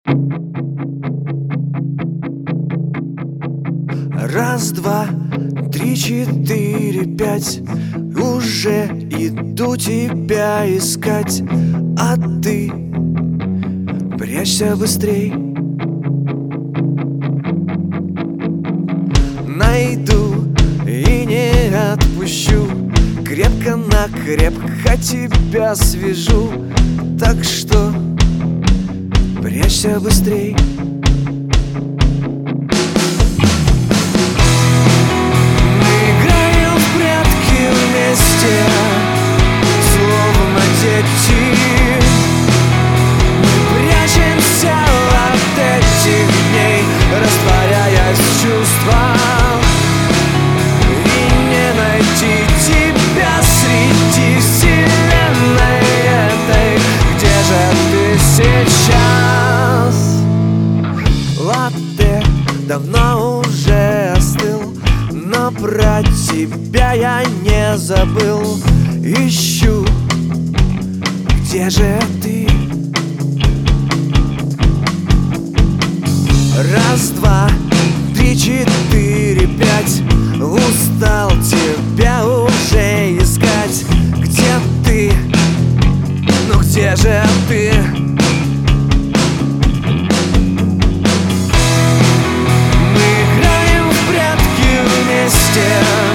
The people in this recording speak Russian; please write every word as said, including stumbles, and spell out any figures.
Раз, два, три, четыре, пять. Уже иду тебя искать, а ты прячься быстрей. Найду и не отпущу, крепко-накрепко тебя свяжу. Так что прячься быстрей. Словно дети, мы прячемся от этих дней, растворяясь в чувствах, и не найти тебя среди вселенной этой. Где же ты сейчас? Латте давно уже остыл, но про тебя я не забыл. Ищу, где же ты? Раз, два, три, четыре, пять. Устал тебя уже искать. Где ты? Ну где же ты? Мы играем в прятки вместе.